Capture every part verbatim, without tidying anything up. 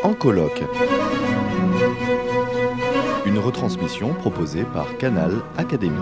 En colloque. Une retransmission proposée par Canal Académie.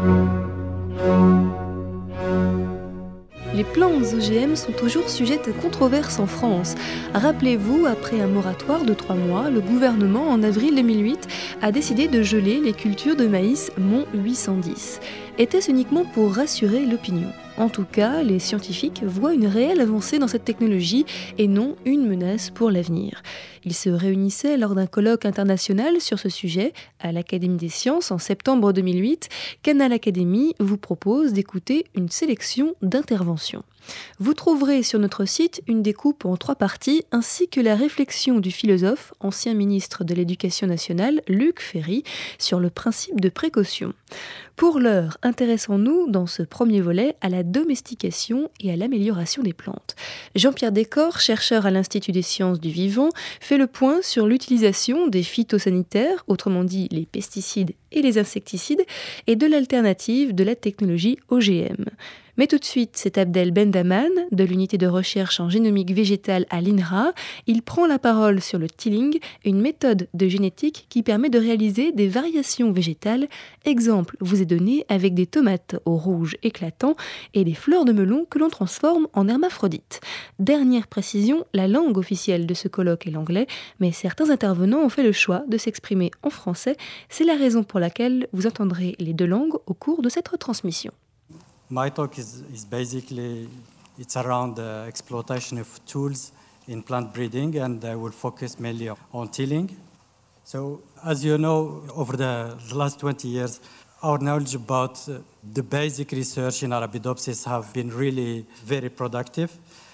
Les plantes O G M sont toujours sujettes à controverses en France. Rappelez-vous, après un moratoire de trois mois, le gouvernement, en avril deux mille huit, a décidé de geler les cultures de maïs Mont huit cent dix. Était-ce uniquement pour rassurer l'opinion ? En tout cas, les scientifiques voient une réelle avancée dans cette technologie et non une menace pour l'avenir. Ils se réunissaient lors d'un colloque international sur ce sujet à l'Académie des sciences en septembre deux mille huit. Canal Académie vous propose d'écouter une sélection d'interventions. Vous trouverez sur notre site une découpe en trois parties ainsi que la réflexion du philosophe, ancien ministre de l'Éducation nationale, Luc Ferry, sur le principe de précaution. Pour l'heure, intéressons-nous dans ce premier volet à la domestication et à l'amélioration des plantes. Jean-Pierre Descorps, chercheur à l'Institut des sciences du vivant, fait le point sur l'utilisation des phytosanitaires, autrement dit les pesticides et les insecticides, et de l'alternative de la technologie O G M. Mais tout de suite, c'est Abdel Bendaman, de l'unité de recherche en génomique végétale à l'I N R A. Il prend la parole sur le tilling, une méthode de génétique qui permet de réaliser des variations végétales. Exemple vous est donné avec des tomates au rouge éclatant et des fleurs de melon que l'on transforme en hermaphrodites. Dernière précision, la langue officielle de ce colloque est l'anglais, mais certains intervenants ont fait le choix de s'exprimer en français. C'est la raison pour laquelle vous entendrez les deux langues au cours de cette retransmission. My talk is, is basically, it's around the exploitation of tools in plant breeding, and I will focus mainly on tilling. So, as you know, over the last twenty years, our knowledge about uh, the basic research in Arabidopsis have been really very productive.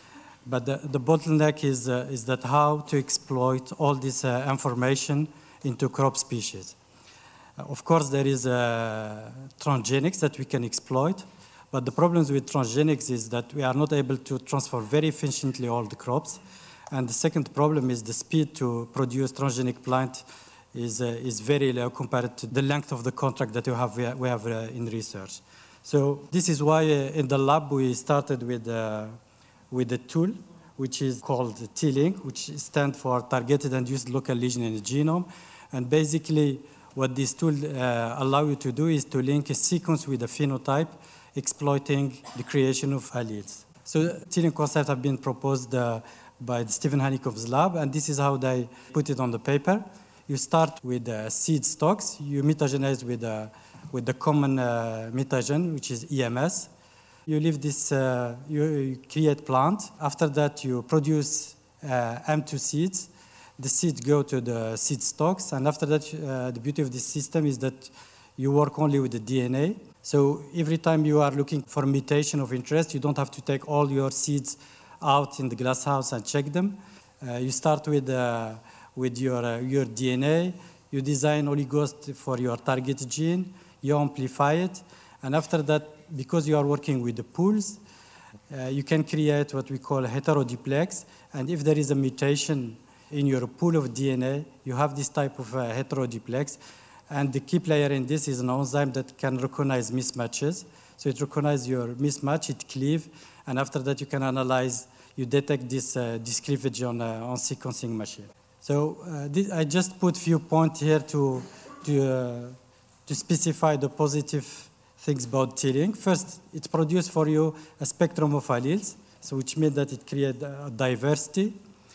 But the, the bottleneck is, uh, is that how to exploit all this uh, information into crop species. Uh, of course, there is uh, transgenics that we can exploit. But the problems with transgenics is that we are not able to transfer very efficiently all the crops. And the second problem is the speed to produce transgenic plant is, uh, is very low compared to the length of the contract that we have, we have uh, in research. So this is why uh, in the lab we started with, uh, with a tool which is called tilling, which stands for Targeted Induced Local Lesion in the Genome. And basically what this tool uh, allows you to do is to link a sequence with a phenotype, exploiting the creation of alleles. So the tilling concept have been proposed uh, by Stephen Honeycomb's lab, and this is how they put it on the paper. You start with uh, seed stocks. You metagenize with, uh, with the common uh, metagen, which is E M S. You leave this, uh, you, you create plant. After that, you produce uh, M two seeds. The seeds go to the seed stocks, and after that, uh, the beauty of this system is that you work only with the D N A. So every time you are looking for mutation of interest, you don't have to take all your seeds out in the glasshouse and check them. Uh, you start with, uh, with your, uh, your D N A, you design oligos for your target gene, you amplify it, and after that, because you are working with the pools, uh, you can create what we call a heteroduplex, and if there is a mutation in your pool of D N A, you have this type of uh, heteroduplex. And the key player in this is an enzyme that can recognize mismatches. So it recognizes your mismatch, it cleaves, and after that you can analyze, you detect this, uh, this cleavage on, uh, on sequencing machine. So uh, this, I just put few points here to, to, uh, to specify the positive things about tilling. First, it produces for you a spectrum of alleles, so which means that it creates a diversity.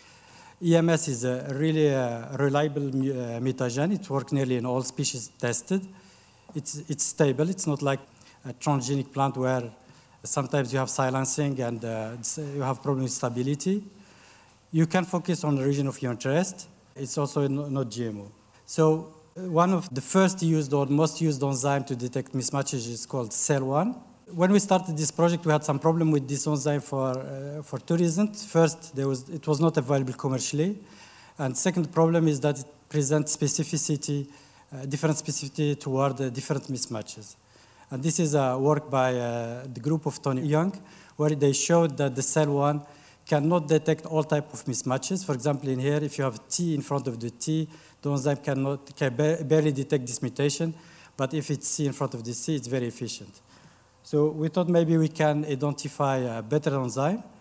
E M S is a really uh, reliable uh, mutagen. It works nearly in all species tested. It's, it's stable. It's not like a transgenic plant where sometimes you have silencing and uh, you have problem with stability. You can focus on the region of your interest. It's also not G M O. So one of the first used or most used enzyme to detect mismatches is called S E L one. When we started this project, we had some problem with this enzyme for, uh, for two reasons. First, there was, it was not available commercially. And second problem is that it presents specificity, uh, different specificity toward uh, different mismatches. And this is a work by uh, the group of Tony Young, where they showed that the S E L one cannot detect all type of mismatches. For example, in here, if you have T in front of the T, the enzyme cannot, can barely detect this mutation. But if it's C in front of the C, it's very efficient. So we thought maybe we can identify a better enzyme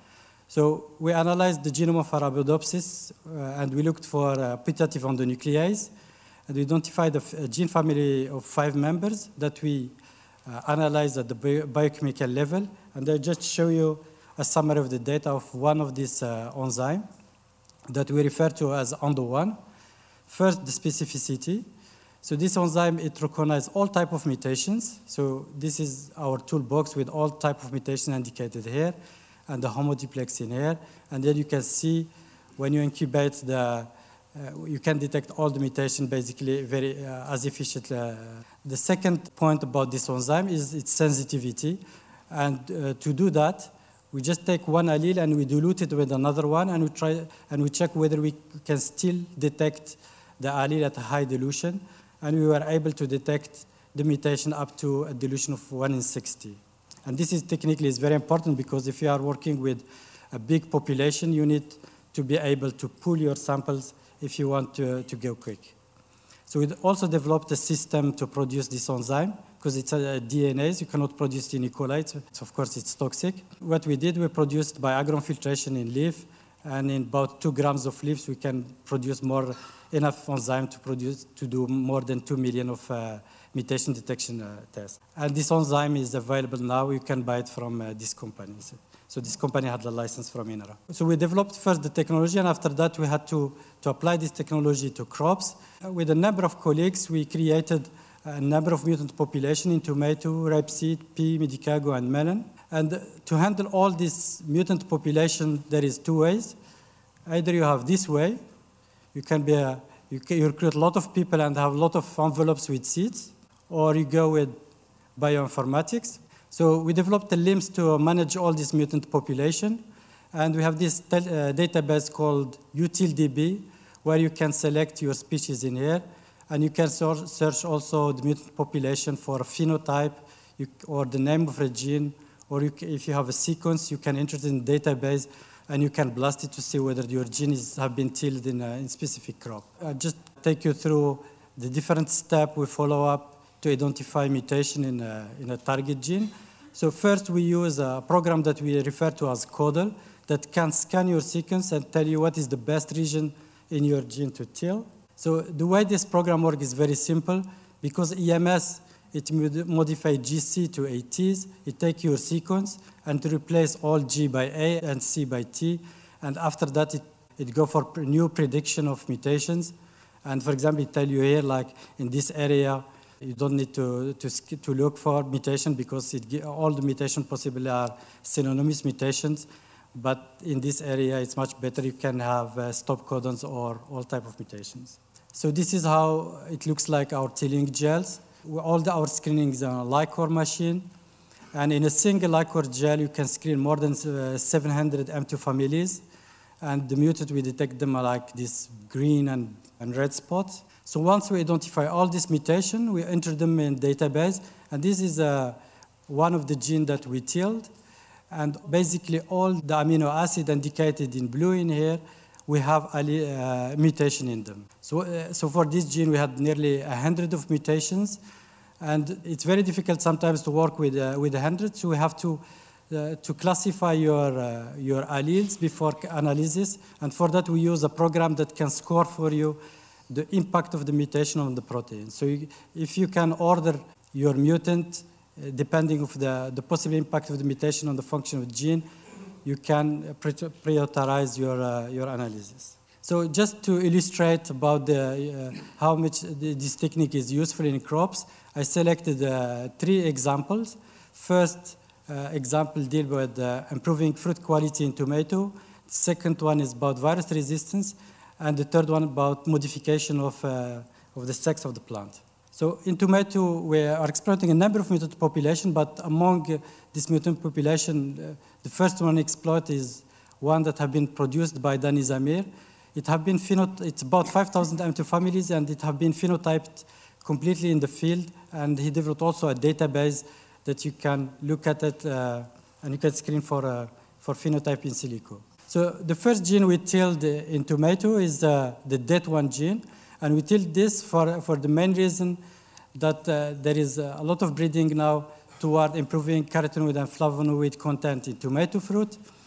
So we analyzed the genome of Arabidopsis, uh, and we looked for uh, putative endonuclease, and we identified a, f- a gene family of five members that we uh, analyzed at the bio- biochemical level. And I'll just show you a summary of the data of one of these uh, enzymes that we refer to as ENDO one. First, the specificity. So this enzyme, it recognizes all type of mutations. So this is our toolbox with all type of mutations indicated here, and the homoduplex in here. And then you can see when you incubate the, uh, you can detect all the mutation basically very uh, as efficiently. Uh, the second point about this enzyme is its sensitivity. And uh, to do that, we just take one allele and we dilute it with another one, and we try and we check whether we can still detect the allele at a high dilution. And we were able to detect the mutation up to a dilution of one in sixty. And this is technically is very important because if you are working with a big population, you need to be able to pool your samples if you want to, to go quick. So we also developed a system to produce this enzyme because it's a D N A, so you cannot produce it in E. coli. So of course, it's toxic. What we did, we produced by agron-filtration in leaf, and in about two grams of leaves, we can produce more enough enzyme to produce to do more than two million of uh, mutation detection uh, tests. And this enzyme is available now. You can buy it from uh, this company. So, so this company had the license from INRA. So we developed first the technology, and after that we had to, to apply this technology to crops. Uh, with a number of colleagues, we created a number of mutant population in tomato, rapeseed, pea, medicago, and melon. And to handle all this mutant population, there is two ways. Either you have this way, you can be a, you, can, you recruit a lot of people and have a lot of envelopes with seeds, or you go with bioinformatics. So we developed the L I M S to manage all this mutant population, and we have this tel- uh, database called UtilDB, where you can select your species in here, and you can sor- search also the mutant population for a phenotype you, or the name of a gene, or you c- if you have a sequence, you can enter it in the database, and you can blast it to see whether your genes have been tilled in a in specific crop. I'll just take you through the different steps we follow up to identify mutation in a, in a target gene. So first, we use a program that we refer to as CODAL that can scan your sequence and tell you what is the best region in your gene to till. So the way this program works is very simple. Because E M S, it mod- modifies G C to A Ts. It takes your sequence and to replace all G by A and C by T. And after that, it, it go for pre- new prediction of mutations. And for example, it tell you here, like in this area, you don't need to, to, sk- to look for mutation because it, gi- all the mutation possibly are synonymous mutations. But in this area, it's much better. You can have uh, stop codons or all type of mutations. So this is how it looks like our tilling gels. We- All the, our screening is on a Lycor machine. And in a single Lycor gel, you can screen more than uh, seven hundred M two families. And the mutant, we detect them are like this green and, and red spots. So once we identify all this mutation, we enter them in database. And this is uh, one of the genes that we tilled. And basically all the amino acid indicated in blue in here, we have a uh, mutation in them. So, uh, so for this gene, we had nearly one hundred of mutations. And it's very difficult sometimes to work with uh, with one hundred, so we have to uh, to classify your uh, your alleles before analysis. And for that, we use a program that can score for you the impact of the mutation on the protein. So you, if you can order your mutant, uh, depending of the, the possible impact of the mutation on the function of the gene, you can pre- prioritize your, uh, your analysis. So just to illustrate about the, uh, how much the, this technique is useful in crops, I selected uh, three examples. First uh, example deal with uh, improving fruit quality in tomato. The second one is about virus resistance. And the third one about modification of, uh, of the sex of the plant. So in tomato, we are exploiting a number of mutant population, but among uh, this mutant population, uh, the first one exploit is one that have been produced by Dani Zamir. It have been phenot- it's about five thousand M two families, and it have been phenotyped completely in the field. And he developed also a database that you can look at it, uh, and you can screen for, uh, for phenotype in silico. So the first gene we tilled in tomato is uh, the D E T one gene, and we tilled this for, for the main reason that uh, there is a lot of breeding now toward improving carotenoid and flavonoid content in tomato fruit.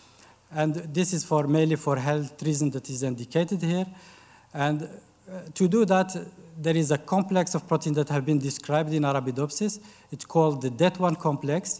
And this is for mainly for health reason that is indicated here. And uh, to do that, there is a complex of protein that have been described in Arabidopsis. It's called the D E T one complex.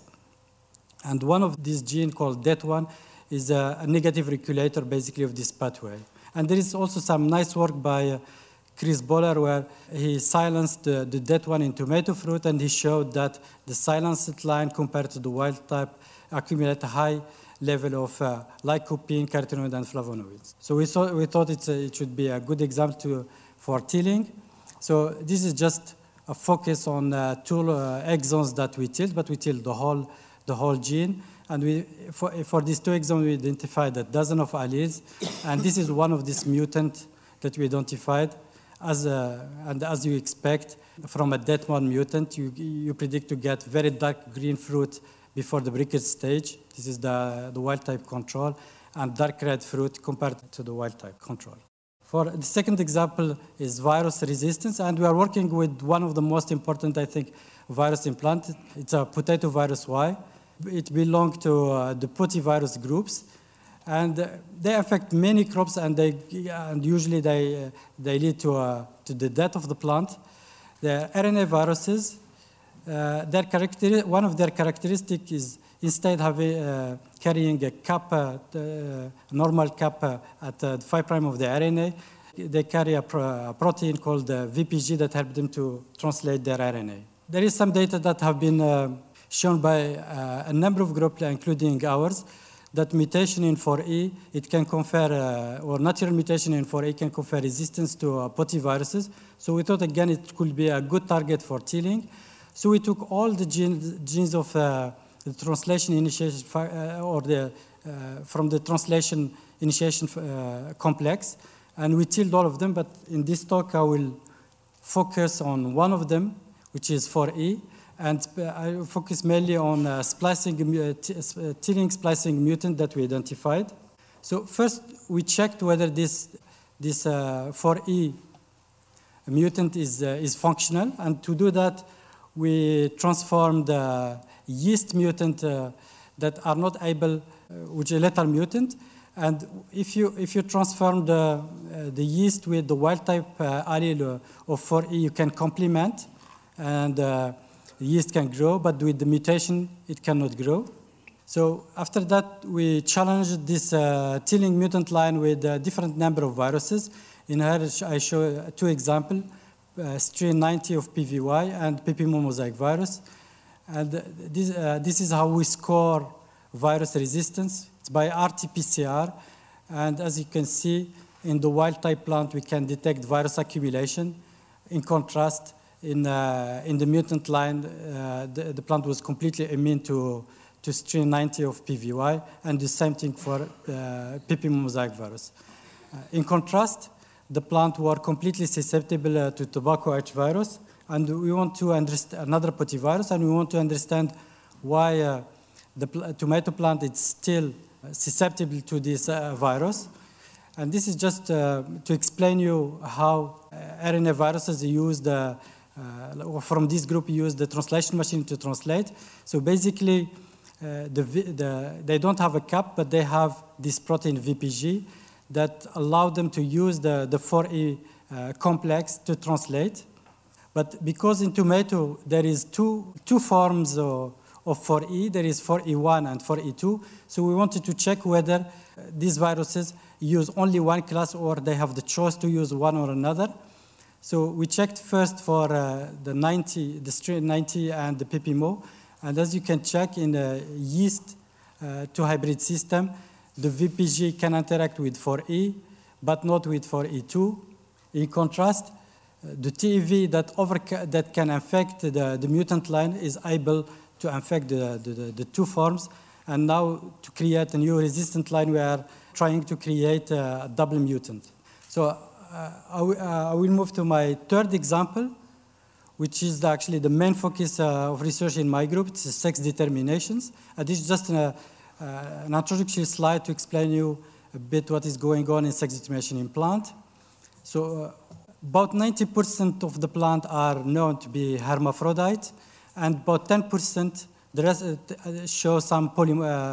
And one of these genes called D E T one is a, a negative regulator, basically, of this pathway. And there is also some nice work by uh, Chris Boller, where he silenced the, the D E T one in tomato fruit, and he showed that the silenced line compared to the wild type accumulate a high level of uh, lycopene, carotenoid, and flavonoids. So we, saw, we thought it's a, it should be a good example to, for TILing. So this is just a focus on uh, two uh, exons that we tilt, but we tilt the whole, the whole gene. And we, for, for these two exons, we identified a dozen of alleles. And this is one of these mutants that we identified. As a, and as you expect, from a D E T one mutant, you, you predict to get very dark green fruit before the briquette stage. This is the, the wild-type control, and dark red fruit compared to the wild-type control. For the second example is virus resistance, and we are working with one of the most important, I think, virus in plant. It's a potato virus Y. It belongs to uh, the potivirus groups, and uh, they affect many crops, and they and usually they uh, they lead to uh, to the death of the plant. The R N A viruses, uh, their character one of their characteristics is instead of uh, carrying a cap, uh, uh, normal cap uh, at uh, the five prime of the R N A, they carry a, pro a protein called uh, V P G that helps them to translate their R N A. There is some data that have been uh, shown by uh, a number of groups, including ours, that mutation in four E, it can confer, uh, or natural mutation in four E can confer resistance to uh, potiviruses. So we thought, again, it could be a good target for TILing. So we took all the genes, genes of uh, the translation initiation, uh, or the, uh, from the translation initiation uh, complex, and we TILed all of them, but in this talk I will focus on one of them, which is four E, and I focus mainly on uh, splicing, uh, TILing splicing mutant that we identified. So first, we checked whether this, this uh, four E mutant is, uh, is functional, and to do that, we transformed the yeast mutant uh, that are not able, uh, which is a lethal mutant, and if you, if you transform the, uh, the yeast with the wild-type uh, allele of four E, you can complement, and uh, the yeast can grow, but with the mutation, it cannot grow. So after that, we challenged this uh, TILing mutant line with a different number of viruses. In here, I show two examples, uh, strain ninety of P V Y and P P M O mosaic virus. And this, uh, this is how we score virus resistance. It's by R T P C R. And as you can see, in the wild-type plant, we can detect virus accumulation. In contrast, In, uh, in the mutant line, uh, the, the plant was completely immune to, to strain ninety of P V Y, and the same thing for uh, P P M O mosaic virus. Uh, in contrast, the plant were completely susceptible uh, to tobacco H virus, and we want to understand another potivirus, and we want to understand why uh, the pl tomato plant is still susceptible to this uh, virus. And this is just uh, to explain you how uh, R N A viruses use the Uh, from this group, use the translation machine to translate. So basically, uh, the, the, they don't have a cap, but they have this protein V P G that allow them to use the, the four E uh, complex to translate. But because in tomato, there is two, two forms of, of four E, there is four E one and four E two. So we wanted to check whether uh, these viruses use only one class or they have the choice to use one or another. So we checked first for uh, the ninety, the strain ninety and the P P M O, and as you can check in the yeast uh, to hybrid system, the V P G can interact with four E, but not with four E two. In contrast, uh, the T E V that, over that can affect the, the mutant line is able to affect the, the, the, the two forms, and now to create a new resistant line, we are trying to create a double mutant. So Uh, I, uh, I will move to my third example, which is the, actually the main focus uh, of research in my group. It's sex determinations. Uh, this is just a, uh, an introductory slide to explain you a bit what is going on in sex determination in plant. So uh, about ninety percent of the plant are known to be hermaphrodite, and about ten percent the rest uh, show some poly, uh,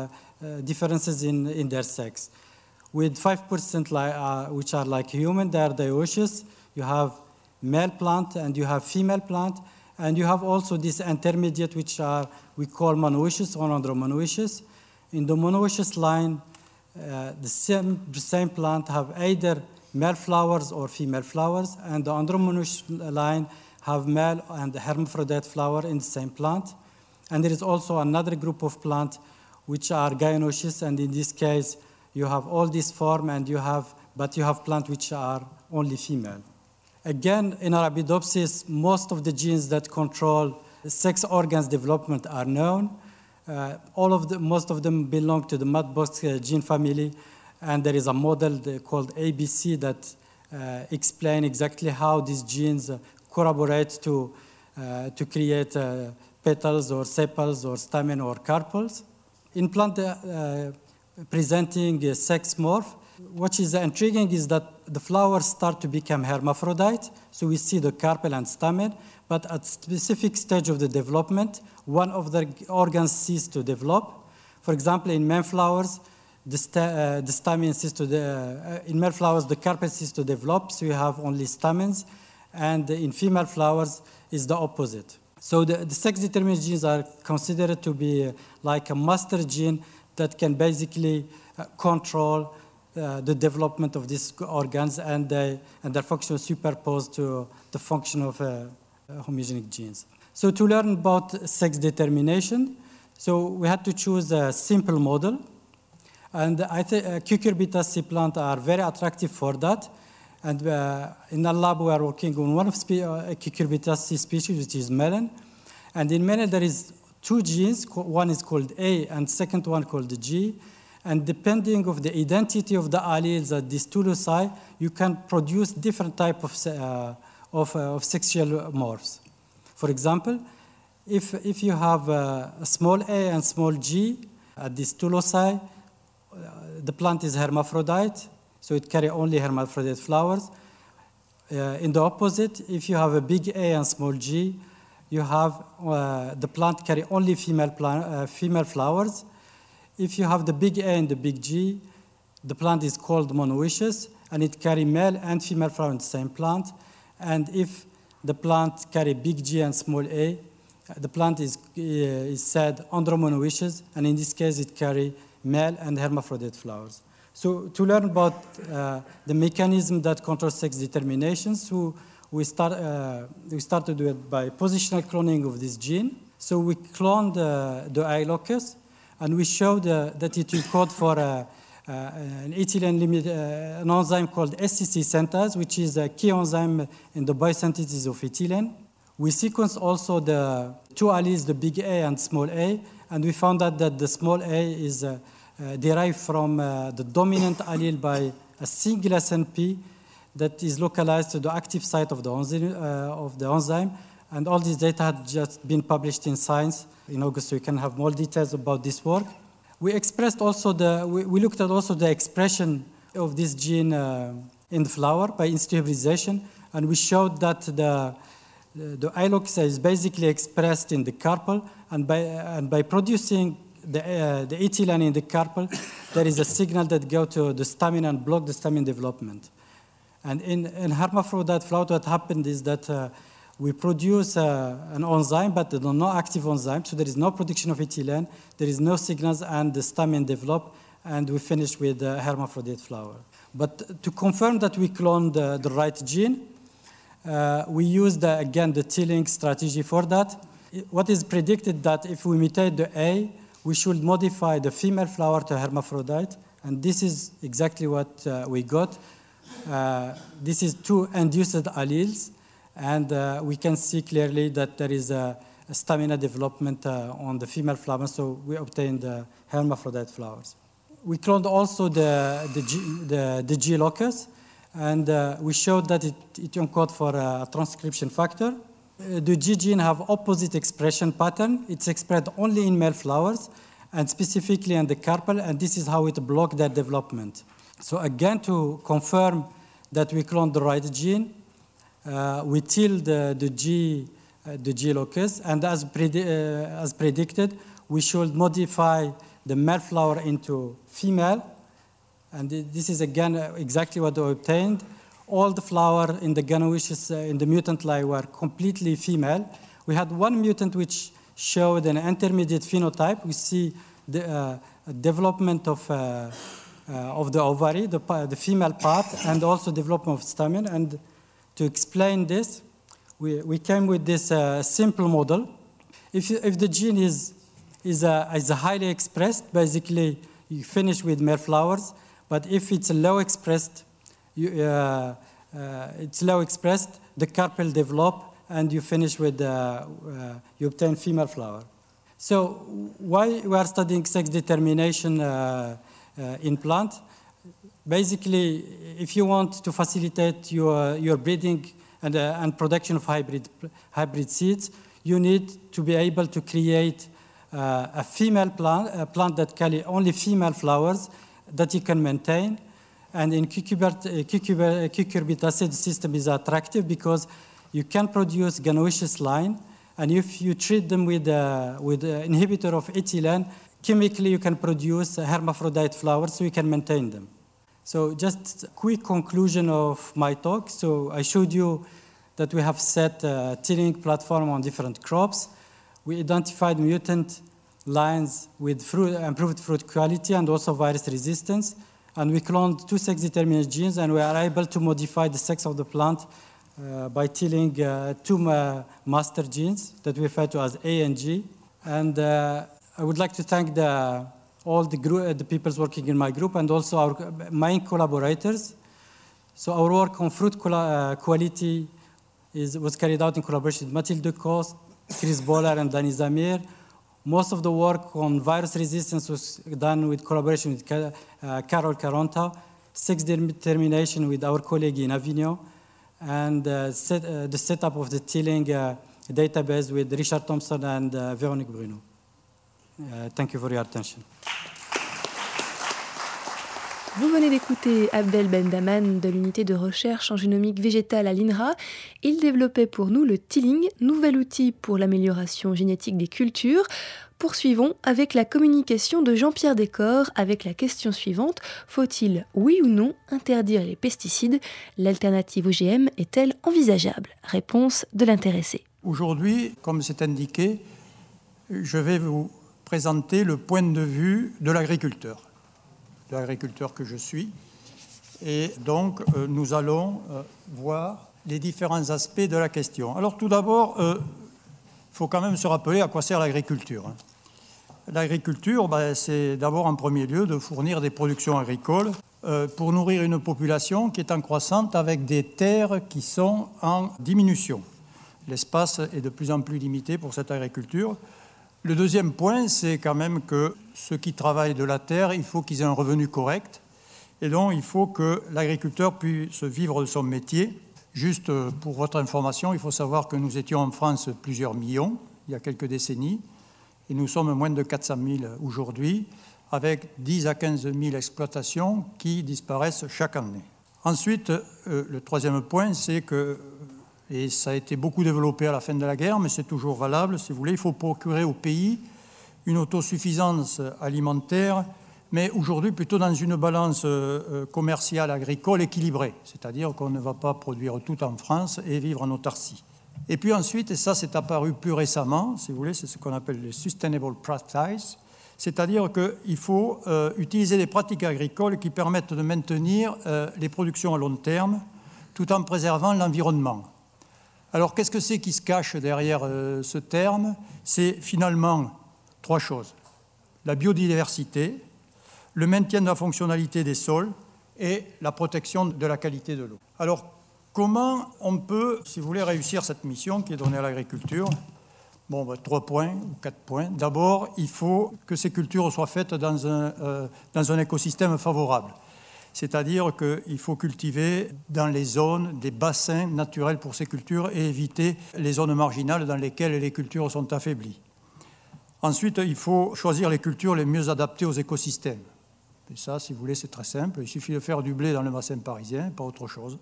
uh, differences in, in their sex. With five percent like, uh, which are like human, they are dioecious. You have male plant and you have female plant. And you have also this intermediate, which are we call monoecious or andromonoecious. In the monoecious line, uh, the same, the same plant have either male flowers or female flowers, and the andromonoecious line have male and hermaphrodite flower in the same plant. And there is also another group of plants which are gynoecious, and in this case, you have all this form, and you have, but you have plants which are only female. Again, in Arabidopsis, most of the genes that control sex organs development are known. Uh, all of the, most of them belong to the mudbox uh, gene family, and there is a model called A B C that uh, explains exactly how these genes uh, corroborate to, uh, to create uh, petals or sepals or stamen or carpels. In plant uh, presenting a sex morph, what is intriguing is that the flowers start to become hermaphrodite, so we see the carpel and stamen, but at specific stage of the development, one of the organs ceases to develop. For example, in male flowers, the, sta uh, the stamen ceases to, de uh, in male flowers, the carpel ceases to develop, so you have only stamens, and in female flowers, is the opposite. So the, the sex-determinant genes are considered to be like a master gene that can basically uh, control Uh, the development of these organs, and, they, and their function is superposed to the function of uh, uh, homogenic genes. So to learn about sex determination, so we had to choose a simple model, and I think uh, cucurbitaceae plants are very attractive for that. And uh, in our lab, we are working on one of spe uh, cucurbitaceae species, which is melon. And in melon, there is two genes. One is called A, and second one called G. And depending on the identity of the alleles at these two loci, you can produce different type of, uh, of, uh, of sexual morphs. For example, if, if you have uh, a small a and small g at these two loci, uh, the plant is hermaphrodite, so it carries only hermaphrodite flowers. Uh, in the opposite, if you have a big A and small g, you have uh, the plant carry only female, plant, uh, female flowers. If you have the big A and the big G, the plant is called monoecious, and it carry male and female flower in the same plant. And if the plant carry big G and small a, the plant is, uh, is said andromonoecious, and in this case it carry male and hermaphrodite flowers. So to learn about uh, the mechanism that controls sex determination, so we, start, uh, we started with by positional cloning of this gene. So we cloned uh, the I locus, and we showed uh, that it encodes for uh, uh, an ethylene limit, uh, an enzyme called S C C synthase, which is a key enzyme in the biosynthesis of ethylene. We sequenced also the two alleles, the big A and small a, and we found out that the small a is uh, uh, derived from uh, the dominant allele by a single S N P that is localized to the active site of the enzyme. Uh, of the enzyme. And all this data had just been published in Science in August, so you can have more details about this work. We expressed also the, we, we looked at also the expression of this gene uh, in the flower by in situ hybridization, and we showed that the, the, the I locus is basically expressed in the carpel, and by, and by producing the, uh, the ethylene in the carpel, there is a signal that goes to the stamen and block the stamen development. And in, in hermaphrodite flower, what happened is that uh, we produce uh, an enzyme, but no active enzyme, so there is no production of ethylene, there is no signals, and the stamen develop, and we finish with the hermaphrodite flower. But to confirm that we cloned the, the right gene, uh, we used, uh, again, the T-link strategy for that. What is predicted that if we mutate the A, we should modify the female flower to hermaphrodite, and this is exactly what uh, we got. Uh, this is two induced alleles, and uh, we can see clearly that there is a, a stamina development uh, on the female flower, so we obtained the hermaphrodite flowers. We cloned also the, the, G, the, the G locus, and uh, we showed that it, it encodes for a transcription factor. Uh, the G gene have opposite expression pattern. It's expressed only in male flowers, and specifically in the carpel, and this is how it blocks their development. So again, to confirm that we cloned the right gene, Uh, we till the, the, G, uh, the G locus, and as, predi uh, as predicted, we should modify the male flower into female. And this is again exactly what we obtained. All the flower in the Ganoishes, uh, in the mutant line, were completely female. We had one mutant which showed an intermediate phenotype. We see the uh, development of, uh, uh, of the ovary, the, the female part, and also development of stamen. And to explain this, we, we came with this uh, simple model. If, you, if the gene is, is, uh, is highly expressed, basically you finish with male flowers. But if it's low expressed, you, uh, uh, it's low expressed, the carpel develop, and you finish with, uh, uh, you obtain female flower. So why we are studying sex determination uh, uh, in plant? Basically, if you want to facilitate your, your breeding and, uh, and production of hybrid, hybrid seeds, you need to be able to create uh, a female plant, a plant that carry only female flowers that you can maintain. And in cucurbit acid system is attractive because you can produce Ganoishes line, and if you treat them with uh, with an inhibitor of ethylene, chemically you can produce hermaphrodite flowers, so you can maintain them. So just a quick conclusion of my talk. So I showed you that we have set a tilling platform on different crops. We identified mutant lines with fruit, improved fruit quality and also virus resistance. And we cloned two sex-determinant genes, and we are able to modify the sex of the plant uh, by tilling uh, two uh, master genes that we refer to as A and G. And uh, I would like to thank the, all the, group, uh, the people working in my group and also our main collaborators. So our work on fruit uh, quality is, was carried out in collaboration with Mathilde Coste, Chris Boller, and Danny Zamir. Most of the work on virus resistance was done with collaboration with uh, Carol Caronta, sex determination with our colleague in Avignon, and uh, set, uh, the setup of the tilling uh, database with Richard Thompson and uh, Véronique Bruno. Uh, thank you for your attention. Vous venez d'écouter Abdel Bendaman de l'unité de recherche en génomique végétale à l'I N R A. Il développait pour nous le tilling, nouvel outil pour l'amélioration génétique des cultures. Poursuivons avec la communication de Jean-Pierre Descors avec la question suivante. Faut-il, oui ou non, interdire les pesticides? L'alternative O G M est-elle envisageable? Réponse de l'intéressé. Aujourd'hui, comme c'est indiqué, je vais vous présenter le point de vue de l'agriculteur. de l'agriculteur que je suis. Et donc, euh, nous allons euh, voir les différents aspects de la question. Alors, tout d'abord, il euh, faut quand même se rappeler à quoi sert l'agriculture. Hein. L'agriculture, ben, c'est d'abord en premier lieu de fournir des productions agricoles euh, pour nourrir une population qui est en croissance avec des terres qui sont en diminution. L'espace est de plus en plus limité pour cette agriculture. Le deuxième point, c'est quand même que ceux qui travaillent de la terre, il faut qu'ils aient un revenu correct. Et donc, il faut que l'agriculteur puisse vivre de son métier. Juste pour votre information, il faut savoir que nous étions en France plusieurs millions, il y a quelques décennies, et nous sommes moins de quatre cent mille aujourd'hui, avec dix à quinze mille exploitations qui disparaissent chaque année. Ensuite, euh, le troisième point, c'est que, et ça a été beaucoup développé à la fin de la guerre, mais c'est toujours valable, si vous voulez, il faut procurer au pays une autosuffisance alimentaire, mais aujourd'hui plutôt dans une balance commerciale agricole équilibrée, c'est-à-dire qu'on ne va pas produire tout en France et vivre en autarcie. Et puis ensuite, et ça c'est apparu plus récemment, si vous voulez, c'est ce qu'on appelle les sustainable practices, c'est-à-dire qu'il faut euh, utiliser des pratiques agricoles qui permettent de maintenir euh, les productions à long terme tout en préservant l'environnement. Alors qu'est-ce que c'est qui se cache derrière euh, ce terme? C'est finalement trois choses. La biodiversité, le maintien de la fonctionnalité des sols et la protection de la qualité de l'eau. Alors, comment on peut, si vous voulez, réussir cette mission qui est donnée à l'agriculture? Bon, ben, trois points ou quatre points. D'abord, il faut que ces cultures soient faites dans un, euh, dans un écosystème favorable. C'est-à-dire qu'il faut cultiver dans les zones, des bassins naturels pour ces cultures et éviter les zones marginales dans lesquelles les cultures sont affaiblies. Ensuite, il faut choisir les cultures les mieux adaptées aux écosystèmes. Et ça, si vous voulez, c'est très simple. Il suffit de faire du blé dans le bassin parisien, pas autre chose,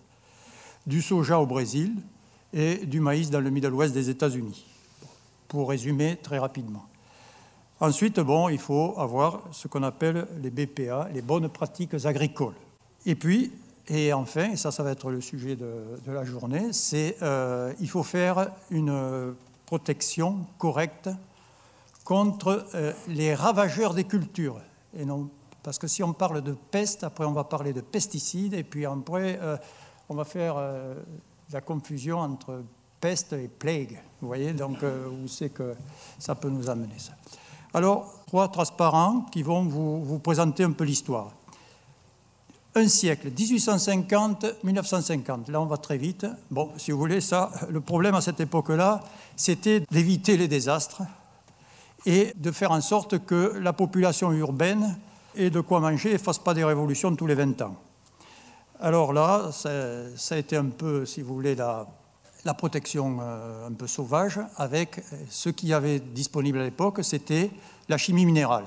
du soja au Brésil et du maïs dans le Middle West des États-Unis, pour résumer très rapidement. Ensuite, bon, il faut avoir ce qu'on appelle les B P A, les bonnes pratiques agricoles. Et puis, et enfin, et ça, ça va être le sujet de, de la journée, c'est euh, il faut faire une protection correcte contre euh, les ravageurs des cultures. Et non, parce que si on parle de peste, après on va parler de pesticides, et puis après euh, on va faire euh, la confusion entre peste et plague. Vous voyez, donc euh, où c'est que ça peut nous amener ça. Alors, trois transparents qui vont vous, vous présenter un peu l'histoire. Un siècle, dix-huit cent cinquante à mille neuf cent cinquante. Là, on va très vite. Bon, si vous voulez, ça, le problème à cette époque-là, c'était d'éviter les désastres et de faire en sorte que la population urbaine ait de quoi manger et ne fasse pas des révolutions tous les vingt ans. Alors là, ça, ça a été un peu, si vous voulez, la, la protection euh, un peu sauvage avec ce qu'il y avait disponible à l'époque, c'était la chimie minérale.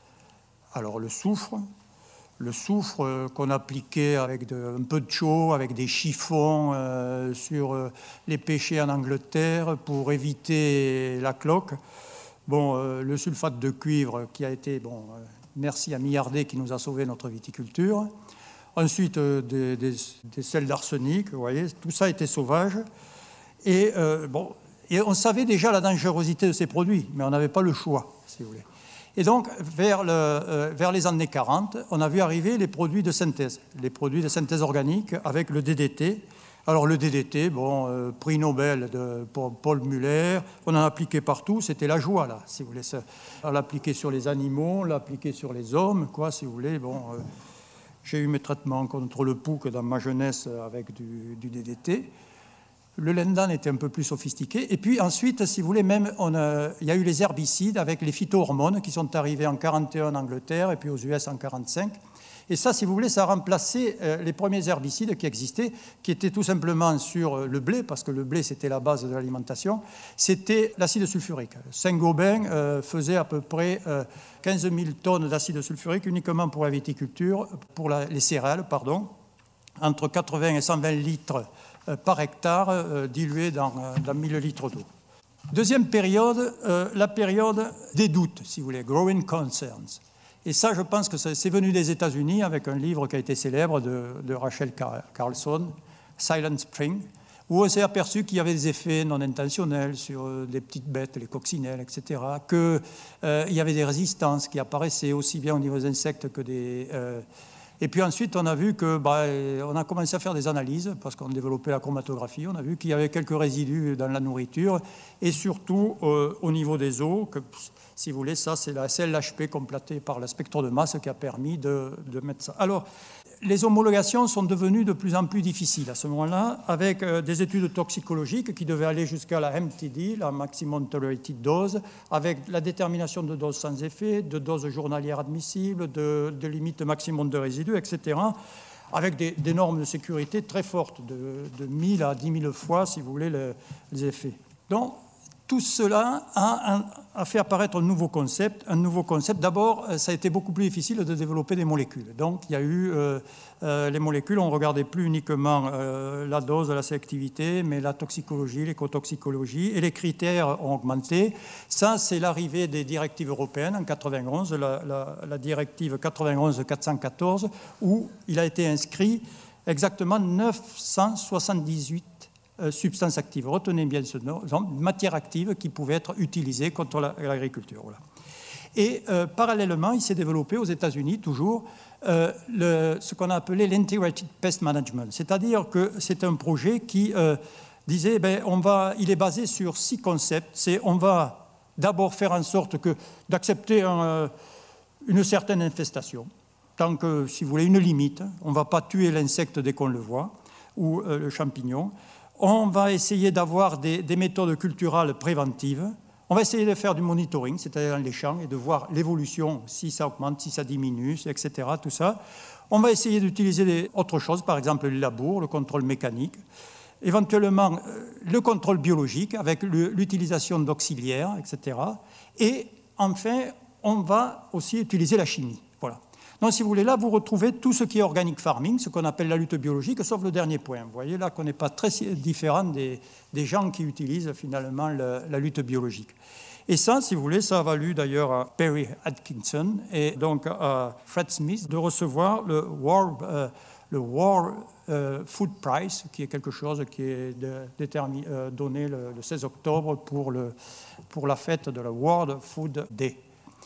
Alors le soufre, le soufre euh, qu'on appliquait avec de, un peu de chaux, avec des chiffons euh, sur euh, les pêchers en Angleterre pour éviter la cloque. Bon, euh, le sulfate de cuivre qui a été, bon, euh, merci à Millardet qui nous a sauvé notre viticulture. Ensuite, euh, des, des, des sels d'arsenic, vous voyez, tout ça était sauvage. Et, euh, bon, et on savait déjà la dangerosité de ces produits, mais on n'avait pas le choix, si vous voulez. Et donc, vers, le, euh, vers les années quarante, on a vu arriver les produits de synthèse, les produits de synthèse organique avec le D D T. Alors, le D D T, bon, euh, prix Nobel de pour Paul Muller, on en a appliqué partout, c'était la joie, là, si vous voulez. On l'a appliqué sur les animaux, on l'a appliqué sur les hommes, quoi, si vous voulez. Bon, euh, j'ai eu mes traitements contre le pouls dans ma jeunesse avec du, du D D T. Le Lendan était un peu plus sophistiqué. Et puis ensuite, si vous voulez, même on a, il y a eu les herbicides avec les phytohormones qui sont arrivés en quarante et un en Angleterre et puis aux U S en quarante-cinq. Et ça, si vous voulez, ça a remplacé euh, les premiers herbicides qui existaient, qui étaient tout simplement sur le blé, parce que le blé, c'était la base de l'alimentation. C'était l'acide sulfurique. Saint-Gobain euh, faisait à peu près euh, quinze mille tonnes d'acide sulfurique uniquement pour la viticulture, pour la, les céréales, pardon, entre quatre-vingts et cent vingt litres par hectare euh, dilué dans, dans mille litres d'eau. Deuxième période, euh, la période des doutes, si vous voulez, growing concerns. Et ça, je pense que c'est venu des États-Unis avec un livre qui a été célèbre de, de Rachel Carlson, Silent Spring, où on s'est aperçu qu'il y avait des effets non intentionnels sur euh, des petites bêtes, les coccinelles, et cetera, qu'il euh, y avait des résistances qui apparaissaient aussi bien au niveau des insectes que des... Euh, Et puis ensuite, on a vu que, bah, on a commencé à faire des analyses parce qu'on développait la chromatographie. On a vu qu'il y avait quelques résidus dans la nourriture et surtout euh, au niveau des eaux. Que, si vous voulez, ça, c'est la C L H P complétée par le spectre de masse qui a permis de, de mettre ça. Alors, les homologations sont devenues de plus en plus difficiles à ce moment-là, avec euh, des études toxicologiques qui devaient aller jusqu'à la M T D, la Maximum Tolerated Dose, avec la détermination de doses sans effet, de doses journalières admissibles, de, de limites maximum de résidus, et cetera, avec des, des normes de sécurité très fortes, de, de mille à dix mille fois, si vous voulez, le, les effets. Donc, tout cela a, a fait apparaître un nouveau concept. Un nouveau concept. D'abord, ça a été beaucoup plus difficile de développer des molécules. Donc, il y a eu euh, euh, les molécules. On ne regardait plus uniquement euh, la dose, la sélectivité, mais la toxicologie, l'écotoxicologie, et les critères ont augmenté. Ça, c'est l'arrivée des directives européennes en quatre-vingt-onze, la, la, la directive quatre-vingt-onze quatre cent quatorze, où il a été inscrit exactement neuf cent soixante-dix-huit Euh, substances actives. Retenez bien ce nom, matières actives qui pouvaient être utilisées contre l'agriculture. Voilà. Et euh, parallèlement, il s'est développé aux États-Unis toujours euh, le, ce qu'on a appelé l'Integrated Pest Management, c'est-à-dire que c'est un projet qui euh, disait, ben, on va, il est basé sur six concepts. C'est on va d'abord faire en sorte que d'accepter un, euh, une certaine infestation, tant que, si vous voulez, une limite. On ne va pas tuer l'insecte dès qu'on le voit, ou euh, le champignon. On va essayer d'avoir des, des méthodes culturales préventives. On va essayer de faire du monitoring, c'est-à-dire dans les champs, et de voir l'évolution, si ça augmente, si ça diminue, et cetera. Tout ça. On va essayer d'utiliser autre chose, par exemple le labour, le contrôle mécanique, éventuellement le contrôle biologique avec l'utilisation d'auxiliaires, et cetera. Et enfin, on va aussi utiliser la chimie. Voilà. Donc, si vous voulez, là, vous retrouvez tout ce qui est organic farming, ce qu'on appelle la lutte biologique, sauf le dernier point. Vous voyez là qu'on n'est pas très différent des, des gens qui utilisent finalement le, la lutte biologique. Et ça, si vous voulez, ça a valu d'ailleurs à Perry Atkinson et donc à Fred Smith de recevoir le World, euh, le World euh, Food Prize, qui est quelque chose qui est de, déterminé, euh, donné le, le seize octobre pour, le, pour la fête de la World Food Day.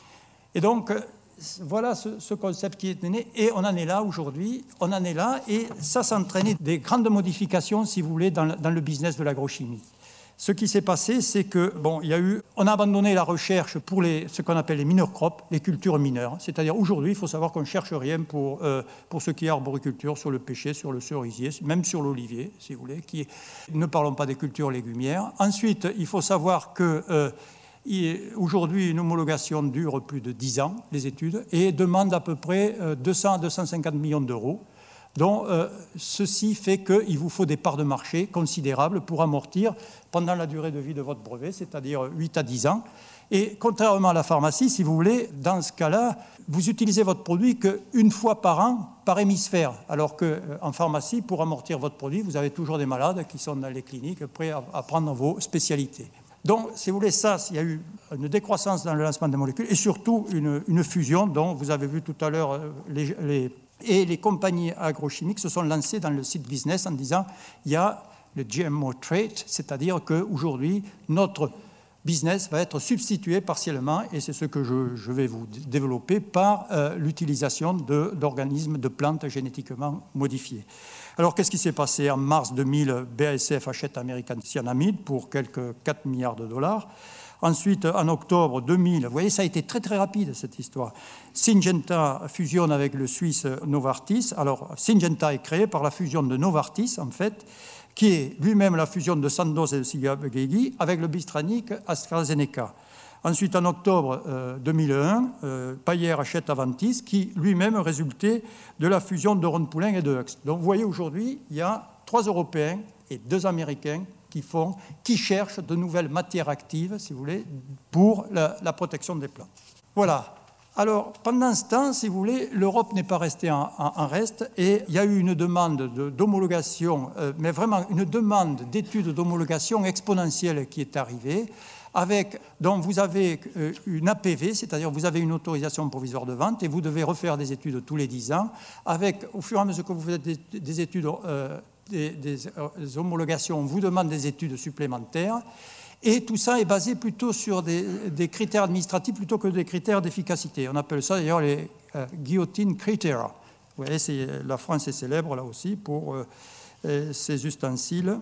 Et donc, voilà ce, ce concept qui est né, et on en est là aujourd'hui, on en est là, et ça, ça a entraîné des grandes modifications, si vous voulez, dans, dans le business de l'agrochimie. Ce qui s'est passé, c'est que, bon, il y a eu, on a abandonné la recherche pour les, ce qu'on appelle les minor crops, les cultures mineures. C'est-à-dire, aujourd'hui, il faut savoir qu'on ne cherche rien pour, euh, pour ce qui est arboriculture, sur le pêcher, sur le cerisier, même sur l'olivier, si vous voulez. Qui est, ne parlons pas des cultures légumières. Ensuite, il faut savoir que euh, aujourd'hui, une homologation dure plus de dix ans, les études, et demande à peu près deux cents à deux cent cinquante millions d'euros. Donc, euh, ceci fait qu'il vous faut des parts de marché considérables pour amortir pendant la durée de vie de votre brevet, c'est-à-dire huit à dix ans. Et contrairement à la pharmacie, si vous voulez, dans ce cas-là, vous utilisez votre produit qu'une fois par an, par hémisphère. Alors qu'en pharmacie, pour amortir votre produit, vous avez toujours des malades qui sont dans les cliniques prêts à, à prendre vos spécialités. Donc, si vous voulez, ça, il y a eu une décroissance dans le lancement des molécules et surtout une, une fusion dont vous avez vu tout à l'heure les, les Et les compagnies agrochimiques se sont lancées dans le site business en disant il y a le G M O trade, c'est-à-dire qu'aujourd'hui, notre business va être substitué partiellement, et c'est ce que je, je vais vous développer, par euh, l'utilisation de, d'organismes, de plantes génétiquement modifiées. Alors, qu'est-ce qui s'est passé? En mars deux mille, B A S F achète American Cyanamide pour quelques quatre milliards de dollars. Ensuite, en octobre deux mille, vous voyez, ça a été très très rapide cette histoire. Syngenta fusionne avec le Suisse Novartis. Alors, Syngenta est créé par la fusion de Novartis, en fait, qui est lui-même la fusion de Sandoz et de Ciba-Geigy avec le Bystronic AstraZeneca. Ensuite, en octobre euh, deux mille un, euh, Bayer achète Aventis, qui lui-même résultait de la fusion de Rhône-Poulenc et de Hoechst. Donc, vous voyez, aujourd'hui, il y a trois Européens et deux Américains qui font, qui cherchent de nouvelles matières actives, si vous voulez, pour la, la protection des plantes. Voilà. Alors, pendant ce temps, si vous voulez, l'Europe n'est pas restée en, en, en reste, et il y a eu une demande de, d'homologation, euh, mais vraiment une demande d'études d'homologation exponentielle qui est arrivée, avec, dont vous avez euh, une A P V, c'est-à-dire vous avez une autorisation provisoire de vente, et vous devez refaire des études tous les dix ans, avec, au fur et à mesure que vous faites des, des études euh, Des, des, des homologations, on vous demande des études supplémentaires, et tout ça est basé plutôt sur des, des critères administratifs plutôt que des critères d'efficacité. On appelle ça d'ailleurs les euh, guillotine criteria. Vous voyez, c'est, la France est célèbre là aussi pour euh, ses ustensiles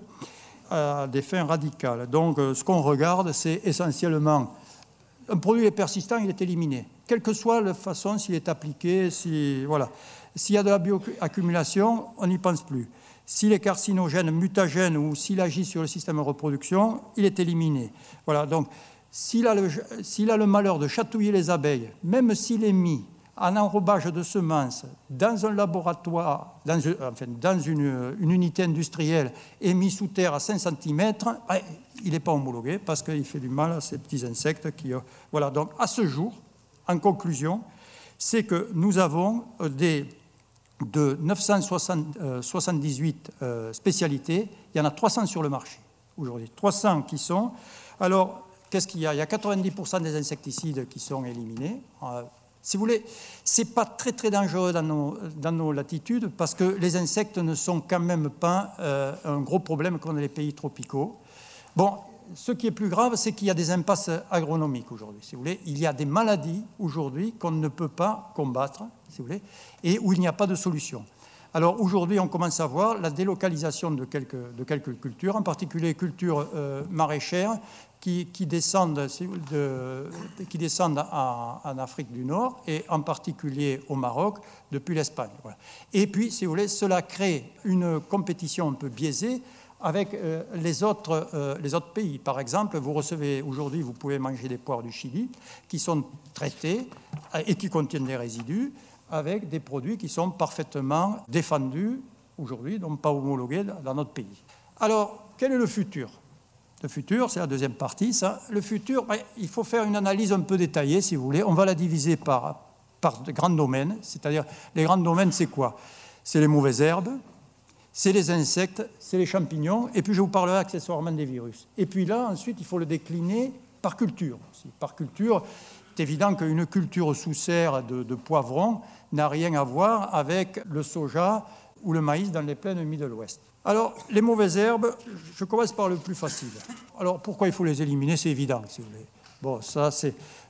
à des fins radicales. Donc euh, ce qu'on regarde, c'est essentiellement un produit est persistant, il est éliminé. Quelle que soit la façon, s'il est appliqué, si, voilà. S'il y a de la bioaccumulation, on n'y pense plus. S'il est carcinogène, mutagène ou s'il agit sur le système de reproduction, il est éliminé. Voilà, donc s'il a, le, s'il a le malheur de chatouiller les abeilles, même s'il est mis en enrobage de semences dans un laboratoire, dans, enfin, dans une, une unité industrielle et mis sous terre à cinq centimètres, il n'est pas homologué parce qu'il fait du mal à ces petits insectes. Qui, voilà, donc à ce jour, en conclusion, c'est que nous avons des... de neuf cent soixante-dix-huit euh, spécialités, il y en a trois cents sur le marché aujourd'hui. trois cents qui sont... Alors, qu'est-ce qu'il y a? Il y a quatre-vingt-dix pour cent des insecticides qui sont éliminés. Euh, si vous voulez, ce n'est pas très, très dangereux dans nos, dans nos latitudes parce que les insectes ne sont quand même pas euh, un gros problème comme dans les pays tropicaux. Bon, ce qui est plus grave, c'est qu'il y a des impasses agronomiques aujourd'hui. Si vous voulez, il y a des maladies aujourd'hui qu'on ne peut pas combattre, si vous voulez, et où il n'y a pas de solution. Alors aujourd'hui, on commence à voir la délocalisation de quelques, de quelques cultures, en particulier cultures euh, maraîchères qui, qui descendent, de, qui descendent en, en Afrique du Nord et en particulier au Maroc depuis l'Espagne. Voilà. Et puis, si vous voulez, cela crée une compétition un peu biaisée avec euh, les, autres, euh, les autres pays. Par exemple, vous recevez aujourd'hui, vous pouvez manger des poires du Chili qui sont traitées et qui contiennent des résidus avec des produits qui sont parfaitement défendus aujourd'hui, donc pas homologués dans notre pays. Alors, quel est le futur? Le futur, c'est la deuxième partie. Ça. Le futur, ben, il faut faire une analyse un peu détaillée, si vous voulez. On va la diviser par, par de grands domaines. C'est-à-dire, les grands domaines, c'est quoi? C'est les mauvaises herbes, c'est les insectes, c'est les champignons, et puis je vous parlerai accessoirement des virus. Et puis là, ensuite, il faut le décliner par culture. Aussi. Par culture, c'est évident qu'une culture sous serre de, de poivrons n'a rien à voir avec le soja ou le maïs dans les plaines humides de l'Ouest. Alors, les mauvaises herbes, je commence par le plus facile. Alors, pourquoi il faut les éliminer? C'est évident, si vous voulez. Bon, ça, c'est...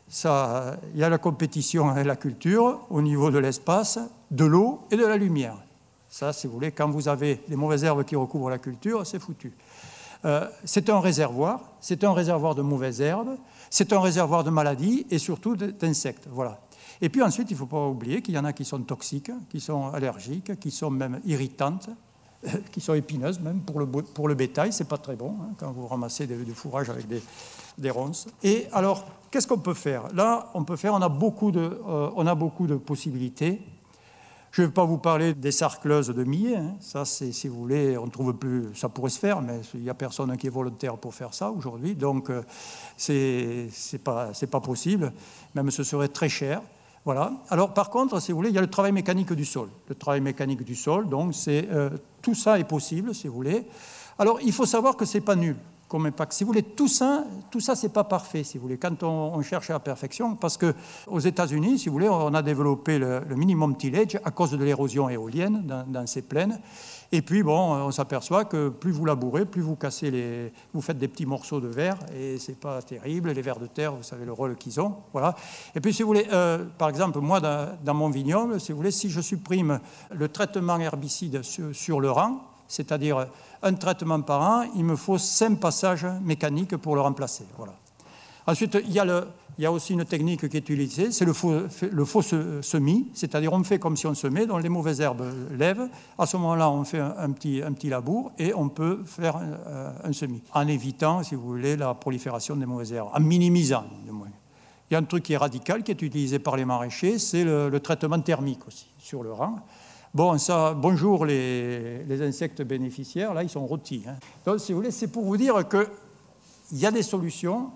Ça, il y a la compétition avec la culture au niveau de l'espace, de l'eau et de la lumière. Ça, si vous voulez, quand vous avez les mauvaises herbes qui recouvrent la culture, c'est foutu. Euh, c'est un réservoir, c'est un réservoir de mauvaises herbes, c'est un réservoir de maladies et surtout d'insectes. Voilà. Et puis ensuite, il ne faut pas oublier qu'il y en a qui sont toxiques, qui sont allergiques, qui sont même irritantes, qui sont épineuses même pour le, pour le bétail. Ce n'est pas très bon hein, quand vous ramassez du fourrage avec des, des ronces. Et alors, qu'est-ce qu'on peut faire? Là, on peut faire, on a beaucoup de, euh, on a beaucoup de possibilités. Je ne vais pas vous parler des sarcleuses de millet. Hein. Ça, c'est, si vous voulez, on trouve plus. Ça pourrait se faire, mais il n'y a personne qui est volontaire pour faire ça aujourd'hui. Donc, euh, c'est, c'est pas, c'est pas possible. Même ce serait très cher. Voilà. Alors, par contre, si vous voulez, il y a le travail mécanique du sol. Le travail mécanique du sol, donc, c'est euh, tout ça est possible, si vous voulez. Alors, il faut savoir que c'est pas nul comme impact. Si vous voulez, tout ça, tout ça, c'est pas parfait, si vous voulez. Quand on, on cherche à la perfection, parce que aux États-Unis, si vous voulez, on a développé le, le minimum tillage à cause de l'érosion éolienne dans, dans ces plaines. Et puis, bon, on s'aperçoit que plus vous labourez, plus vous cassez les... Vous faites des petits morceaux de verre, et c'est pas terrible. Les vers de terre, vous savez le rôle qu'ils ont, voilà. Et puis, si vous voulez, euh, par exemple, moi, dans, dans mon vignoble, si vous voulez, si je supprime le traitement herbicide sur, sur le rang, c'est-à-dire un traitement par an, il me faut cinq passages mécaniques pour le remplacer, voilà. Ensuite, il y a, le, il y a aussi une technique qui est utilisée, c'est le faux, le faux semis, c'est-à-dire on fait comme si on semait, donc les mauvaises herbes lèvent. À ce moment-là, on fait un, un, petit, un petit labour et on peut faire un, un semis, en évitant, si vous voulez, la prolifération des mauvaises herbes, en minimisant, du moins. Il y a un truc qui est radical, qui est utilisé par les maraîchers, c'est le, le traitement thermique aussi, sur le rang. Bon, ça, bonjour les, les insectes bénéficiaires, là, ils sont rôtis. Hein. Donc, si vous voulez, c'est pour vous dire qu'il y a des solutions.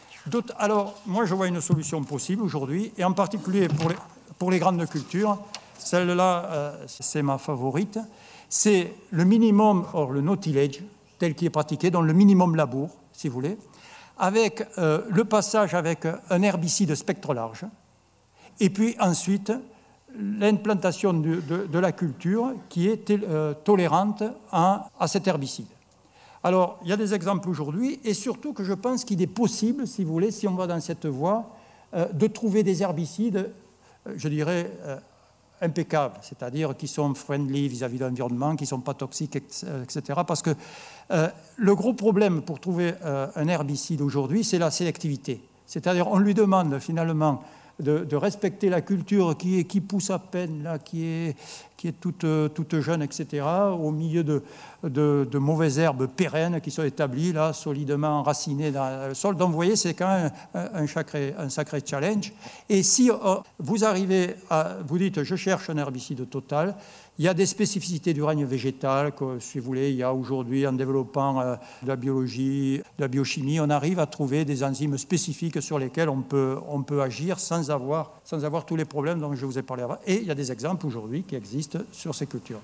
Alors, moi, je vois une solution possible aujourd'hui, et en particulier pour les, pour les grandes cultures. Celle-là, euh, c'est ma favorite. C'est le minimum, or le no-tillage, tel qu'il est pratiqué, donc le minimum labour, si vous voulez, avec euh, le passage avec un herbicide spectre large, et puis ensuite l'implantation de, de, de la culture qui est euh, tolérante à, à cet herbicide. Alors, il y a des exemples aujourd'hui, et surtout que je pense qu'il est possible, si vous voulez, si on va dans cette voie, euh, de trouver des herbicides, euh, je dirais, euh, impeccables, c'est-à-dire qui sont friendly vis-à-vis de l'environnement, qui ne sont pas toxiques, et cetera. Parce que euh, le gros problème pour trouver euh, un herbicide aujourd'hui, c'est la sélectivité. C'est-à-dire, on lui demande finalement De, de respecter la culture qui, est, qui pousse à peine, là, qui est, qui est toute, toute jeune, et cetera, au milieu de, de, de mauvaises herbes pérennes qui sont établies, là, solidement enracinées dans le sol. Donc, vous voyez, c'est quand même un, un, sacré, un sacré challenge. Et si euh, vous arrivez à... Vous dites, je cherche un herbicide total, il y a des spécificités du règne végétal, que, si vous voulez, il y a aujourd'hui, en développant euh, de la biologie, de la biochimie, on arrive à trouver des enzymes spécifiques sur lesquelles on peut, on peut agir sans avoir, sans avoir tous les problèmes dont je vous ai parlé avant. Et il y a des exemples aujourd'hui qui existent sur ces cultures.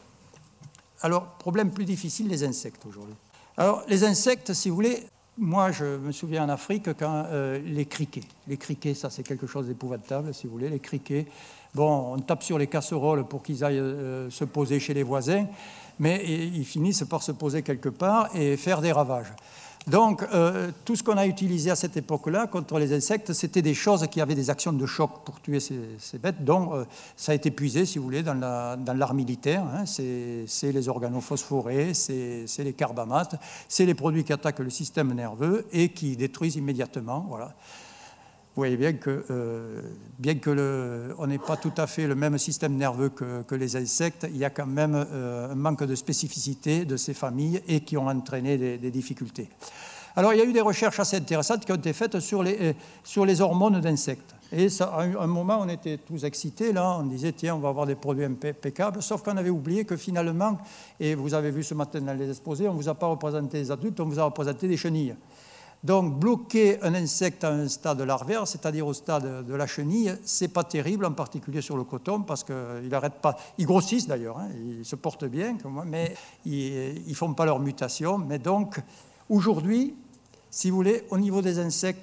Alors, problème plus difficile, les insectes aujourd'hui. Alors, les insectes, si vous voulez, moi, je me souviens en Afrique, quand euh, les criquets, les criquets, ça c'est quelque chose d'épouvantable, si vous voulez, les criquets. Bon, on tape sur les casseroles pour qu'ils aillent euh, se poser chez les voisins, mais ils finissent par se poser quelque part et faire des ravages. Donc, euh, tout ce qu'on a utilisé à cette époque-là contre les insectes, c'était des choses qui avaient des actions de choc pour tuer ces, ces bêtes. Donc, euh, ça a été puisé, si vous voulez, dans, la, dans l'art militaire. Hein. C'est, c'est les organophosphorés, c'est, c'est les carbamates, c'est les produits qui attaquent le système nerveux et qui détruisent immédiatement. Voilà. Vous voyez bien que, euh, bien que le, on n'ait pas tout à fait le même système nerveux que, que les insectes, il y a quand même euh, un manque de spécificité de ces familles et qui ont entraîné des, des difficultés. Alors, il y a eu des recherches assez intéressantes qui ont été faites sur les, sur les hormones d'insectes. Et ça, à un moment, on était tous excités, là, on disait, tiens, on va avoir des produits impeccables, sauf qu'on avait oublié que finalement, et vous avez vu ce matin dans les exposés, on ne vous a pas représenté les adultes, on vous a représenté des chenilles. Donc, bloquer un insecte à un stade larvaire, c'est-à-dire au stade de la chenille, c'est pas terrible, en particulier sur le coton, parce qu'ils n'arrêtent pas. Ils grossissent d'ailleurs, hein, ils se portent bien, mais ils ne font pas leur mutation. Mais donc, aujourd'hui, si vous voulez, au niveau des insectes,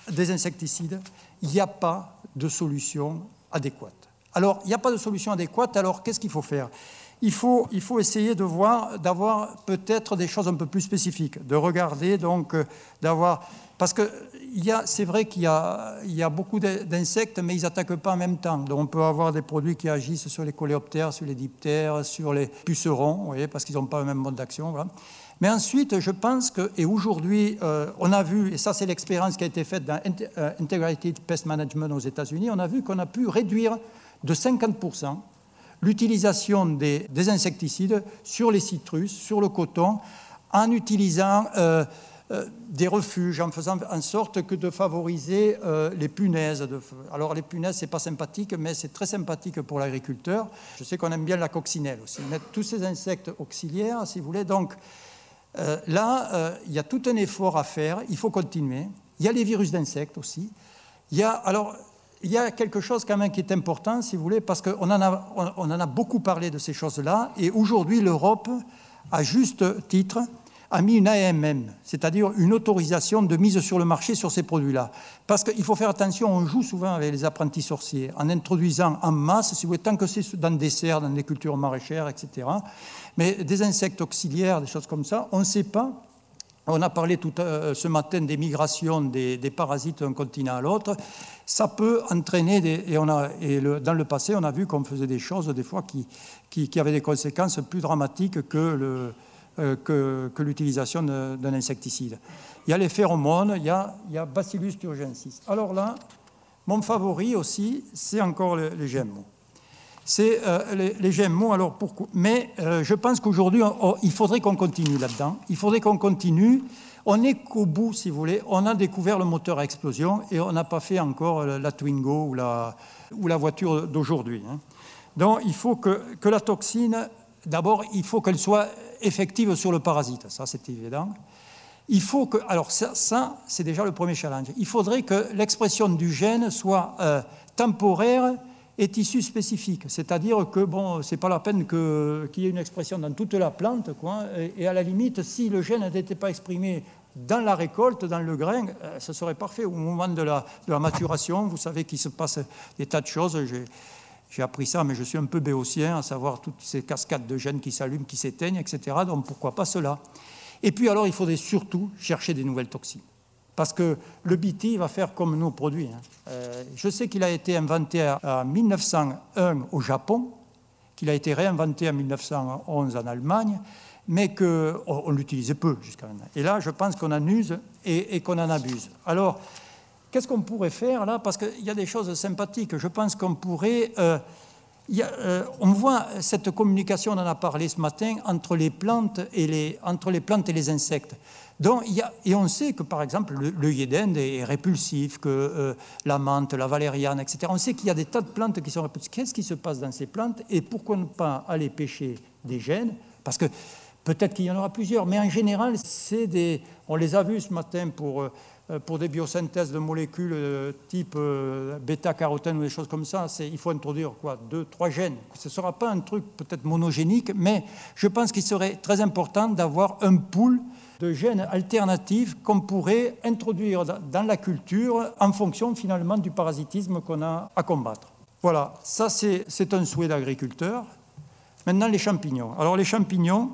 des insecticides, il n'y a pas de solution adéquate. Alors, il n'y a pas de solution adéquate, alors qu'est-ce qu'il faut faire ? Il faut, il faut essayer de voir, d'avoir peut-être des choses un peu plus spécifiques, de regarder, donc, d'avoir... Parce que il y a, c'est vrai qu'il y a, il y a beaucoup d'insectes, mais ils n'attaquent pas en même temps. Donc, on peut avoir des produits qui agissent sur les coléoptères, sur les diptères, sur les pucerons, vous voyez, parce qu'ils n'ont pas le même mode d'action. Voilà. Mais ensuite, je pense que, et aujourd'hui, euh, on a vu, et ça c'est l'expérience qui a été faite dans Integrated Pest Management aux États-Unis, on a vu qu'on a pu réduire de cinquante pour cent l'utilisation des, des insecticides sur les citrus, sur le coton, en utilisant euh, euh, des refuges, en faisant en sorte que de favoriser euh, les punaises. De, alors les punaises, c'est pas sympathique, mais c'est très sympathique pour l'agriculteur. Je sais qu'on aime bien la coccinelle aussi, mettre tous ces insectes auxiliaires, si vous voulez. Donc euh, là, euh, il y a tout un effort à faire, il faut continuer. Il y a les virus d'insectes aussi. Il y a, alors, il y a quelque chose quand même qui est important, si vous voulez, parce qu'on en a, on, on en a beaucoup parlé de ces choses-là, et aujourd'hui, l'Europe, à juste titre, a mis une A M M, c'est-à-dire une autorisation de mise sur le marché sur ces produits-là. Parce qu'il faut faire attention, on joue souvent avec les apprentis sorciers, en introduisant en masse, si vous voulez, tant que c'est dans des serres, dans des cultures maraîchères, et cetera. Mais des insectes auxiliaires, des choses comme ça, on ne sait pas. On a parlé tout euh, ce matin des migrations des, des parasites d'un continent à l'autre. Ça peut entraîner, des, et, on a, et le, dans le passé, on a vu qu'on faisait des choses, des fois, qui, qui, qui avaient des conséquences plus dramatiques que, le, euh, que, que l'utilisation de, d'un insecticide. Il y a les phéromones, il y a, il y a Bacillus thuringiensis. Alors là, mon favori aussi, c'est encore les, les G M O. C'est euh, les, les G M O, alors pourquoi ? Mais euh, je pense qu'aujourd'hui, on, on, il faudrait qu'on continue là-dedans. Il faudrait qu'on continue. On n'est qu'au bout, si vous voulez. On a découvert le moteur à explosion et on n'a pas fait encore la Twingo ou la, ou la voiture d'aujourd'hui. Hein. Donc, il faut que, que la toxine, d'abord, il faut qu'elle soit effective sur le parasite. Ça, c'est évident. Il faut que... Alors, ça, ça c'est déjà le premier challenge. Il faudrait que l'expression du gène soit euh, temporaire et tissu spécifique, c'est-à-dire que bon, c'est pas la peine que, qu'il y ait une expression dans toute la plante, quoi, et, et à la limite, si le gène n'était pas exprimé dans la récolte, dans le grain, euh, ce serait parfait. Au moment de la, de la maturation, vous savez qu'il se passe des tas de choses. J'ai, j'ai appris ça, mais je suis un peu béotien, à savoir toutes ces cascades de gènes qui s'allument, qui s'éteignent, et cetera. Donc pourquoi pas cela ? Et puis alors, il faudrait surtout chercher des nouvelles toxines. Parce que le B T va faire comme nos produits. Hein. Euh, je sais qu'il a été inventé en mille neuf cent un au Japon, qu'il a été réinventé en mille neuf cent onze en Allemagne, mais qu'on on l'utilisait peu jusqu'à maintenant. Et là, je pense qu'on en use et, et qu'on en abuse. Alors, qu'est-ce qu'on pourrait faire là ? Parce qu'il y a des choses sympathiques. Je pense qu'on pourrait... Euh, y a, euh, on voit cette communication, on en a parlé ce matin, entre les plantes et les, entre les, plantes et les insectes. Donc, il y a, et on sait que, par exemple, le, l'œillet d'Inde est répulsif, que euh, la menthe, la valériane, et cetera. On sait qu'il y a des tas de plantes qui sont répulsives. Qu'est-ce qui se passe dans ces plantes ? Et pourquoi ne pas aller pêcher des gènes ? Parce que peut-être qu'il y en aura plusieurs, mais en général, c'est des, on les a vus ce matin pour, euh, pour des biosynthèses de molécules euh, type euh, bêta-carotène ou des choses comme ça. C'est, il faut introduire quoi, deux, trois gènes. Ce ne sera pas un truc peut-être monogénique, mais je pense qu'il serait très important d'avoir un pool de gènes alternatifs qu'on pourrait introduire dans la culture en fonction finalement du parasitisme qu'on a à combattre. Voilà, ça c'est, c'est un souhait d'agriculteur. Maintenant les champignons. Alors les champignons,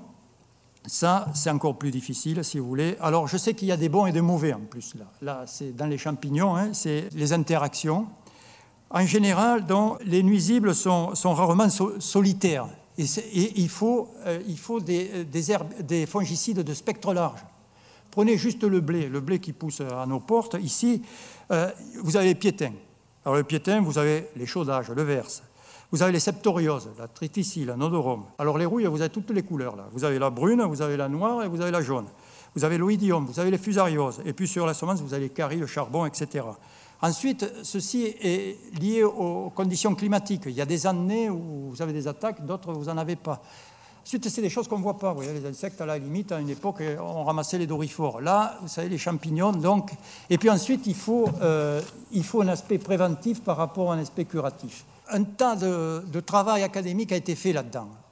ça c'est encore plus difficile si vous voulez. Alors je sais qu'il y a des bons et des mauvais en plus là. Là c'est dans les champignons, hein, c'est les interactions. En général, donc, les nuisibles sont, sont rarement so- solitaires. Et, et il faut, euh, il faut des, des, herbes, des fongicides de spectre large. Prenez juste le blé, le blé qui pousse à nos portes. Ici, euh, vous avez les piétins. Alors le piétin, vous avez les chaudages, le verse. Vous avez les septorioses, la triticille, la nodorome. Alors les rouilles, vous avez toutes les couleurs là. Vous avez la brune, vous avez la noire et vous avez la jaune. Vous avez l'oïdium, vous avez les fusarioses. Et puis sur la semence, vous avez les caries, le charbon, et cetera. Ensuite, ceci est lié aux conditions climatiques. Il y a des années où vous avez des attaques, d'autres vous n'en avez pas. Ensuite, c'est des choses qu'on ne voit pas. Vous voyez, les insectes, à la limite, à une époque, on ramassait les dorifores. Là, vous savez, les champignons, donc... Et puis ensuite, il faut, euh, il faut un aspect préventif par rapport à un aspect curatif. Un tas de, de travail académique a été fait là-dedans.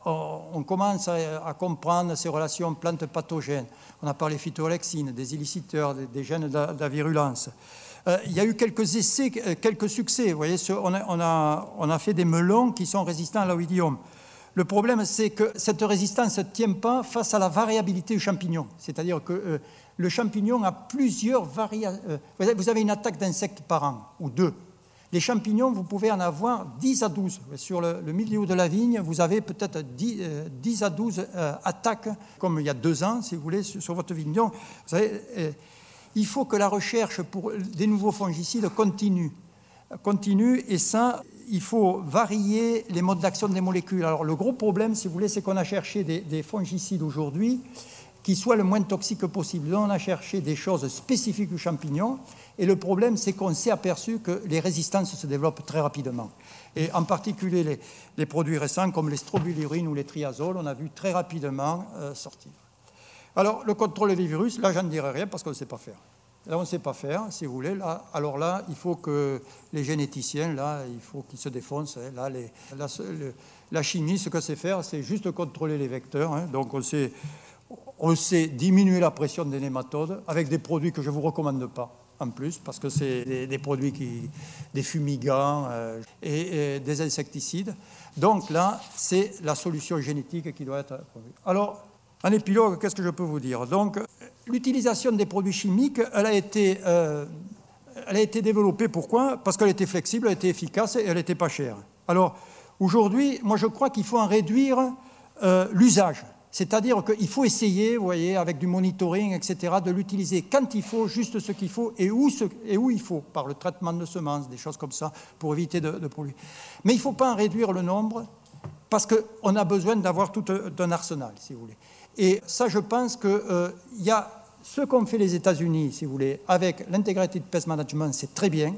on commence à, à comprendre ces relations plantes-pathogènes. On a parlé phytoalexines, des illiciteurs, des, des gènes de la, de la virulence. Euh, il y a eu quelques essais, quelques succès. Vous voyez, on a, on a, on a fait des melons qui sont résistants à l'oïdium. Le problème, c'est que cette résistance ne tient pas face à la variabilité du champignon. C'est-à-dire que euh, le champignon a plusieurs variations. Euh, vous avez une attaque d'insectes par an, ou deux. Les champignons, vous pouvez en avoir dix à douze. Sur le, le milieu de la vigne, vous avez peut-être dix, euh, dix à douze euh, attaques, comme il y a deux ans, si vous voulez, sur, sur votre vignon. Vous savez, euh, il faut que la recherche pour des nouveaux fongicides continue. Continue, et ça, il faut varier les modes d'action des molécules. Alors, le gros problème, si vous voulez, c'est qu'on a cherché des, des fongicides aujourd'hui qui soient le moins toxiques possible. Là, on a cherché des choses spécifiques aux champignons. Et le problème, c'est qu'on s'est aperçu que les résistances se développent très rapidement. Et en particulier, les, les produits récents, comme les strobilurines ou les triazoles, on a vu très rapidement euh, sortir. Alors, le contrôle des virus, là, j'en dirai rien parce qu'on ne sait pas faire. Là, on ne sait pas faire, si vous voulez. Là, alors là, il faut que les généticiens, là, il faut qu'ils se défoncent. Hein. Là, les, la, le, la chimie, ce que c'est faire, c'est juste contrôler les vecteurs. Hein. Donc, on sait, on sait diminuer la pression des nématodes avec des produits que je ne vous recommande pas. En plus, parce que c'est des, des produits qui, des fumigants euh, et, et des insecticides. Donc là, c'est la solution génétique qui doit être produite. Alors, en épilogue, qu'est-ce que je peux vous dire? Donc, l'utilisation des produits chimiques, elle a été, euh, elle a été développée. Pourquoi? Parce qu'elle était flexible, elle était efficace et elle n'était pas chère. Alors, aujourd'hui, moi, je crois qu'il faut en réduire euh, l'usage. C'est-à-dire qu'il faut essayer, vous voyez, avec du monitoring, et cetera, de l'utiliser quand il faut, juste ce qu'il faut, et où, ce, et où il faut, par le traitement de semences, des choses comme ça, pour éviter de, de polluer. Mais il ne faut pas en réduire le nombre, parce qu'on a besoin d'avoir tout un arsenal, si vous voulez. Et ça, je pense qu'il euh, y a ce qu'ont fait les États-Unis, si vous voulez, avec l'Integrated Pest Management, c'est très bien.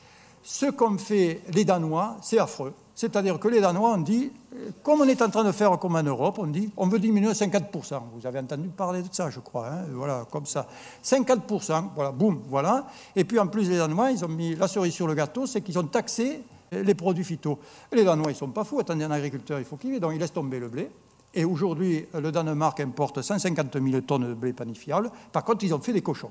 Ce qu'ont fait les Danois, c'est affreux. C'est-à-dire que les Danois ont dit, comme on est en train de faire comme en Europe, on dit on veut diminuer cinquante pour cent. Vous avez entendu parler de ça, je crois. Hein, voilà, comme ça. cinquante pour cent, voilà, boum, voilà. Et puis en plus, les Danois, ils ont mis la cerise sur le gâteau, c'est qu'ils ont taxé les produits phyto. Les Danois, ils ne sont pas fous. Attendez, un agriculteur, il faut qu'il vive. Donc ils laissent tomber le blé. Et aujourd'hui, le Danemark importe cent cinquante mille tonnes de blé panifiable. Par contre, ils ont fait des cochons.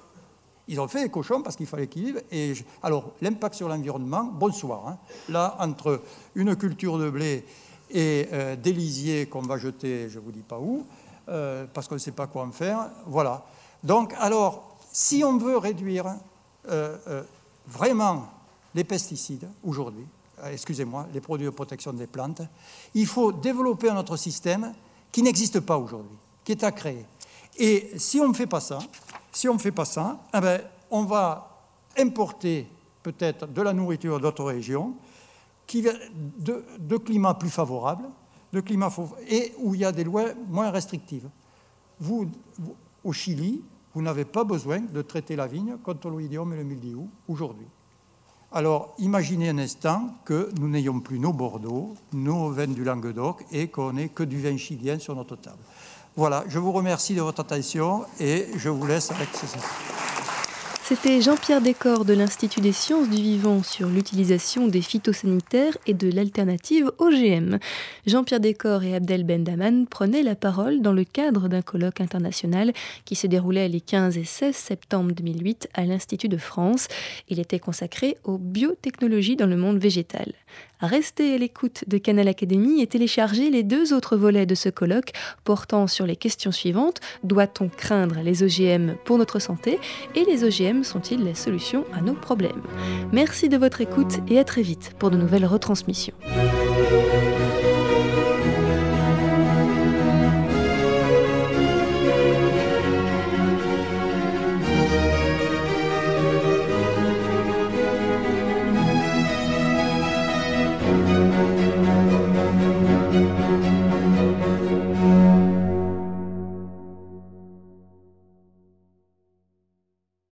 Ils ont fait des cochons parce qu'il fallait qu'ils vivent. Et je... Alors, l'impact sur l'environnement, bonsoir. Hein. Là, entre une culture de blé et euh, des lisiers qu'on va jeter, je ne vous dis pas où, euh, parce qu'on ne sait pas quoi en faire, voilà. Donc, alors, si on veut réduire euh, euh, vraiment les pesticides aujourd'hui, euh, excusez-moi, les produits de protection des plantes, il faut développer un autre système qui n'existe pas aujourd'hui, qui est à créer. Et si on ne fait pas ça, Si on ne fait pas ça, eh bien, on va importer peut-être de la nourriture d'autres régions qui, de, de climats plus favorables, de climats et où il y a des lois moins restrictives. Vous, vous, au Chili, vous n'avez pas besoin de traiter la vigne contre l'oïdium et le mildiou aujourd'hui. Alors, imaginez un instant que nous n'ayons plus nos Bordeaux, nos vins du Languedoc et qu'on n'ait que du vin chilien sur notre table. Voilà, je vous remercie de votre attention et je vous laisse avec ce. C'était Jean-Pierre Descorps de l'Institut des sciences du vivant sur l'utilisation des phytosanitaires et de l'alternative O G M. Jean-Pierre Descorps et Abdel Bendaman prenaient la parole dans le cadre d'un colloque international qui se déroulait les quinze et seize septembre deux mille huit à l'Institut de France. Il était consacré aux biotechnologies dans le monde végétal. Restez à l'écoute de Canal Académie et téléchargez les deux autres volets de ce colloque portant sur les questions suivantes. Doit-on craindre les O G M pour notre santé? Et les O G M sont-ils la solution à nos problèmes? Merci de votre écoute et à très vite pour de nouvelles retransmissions.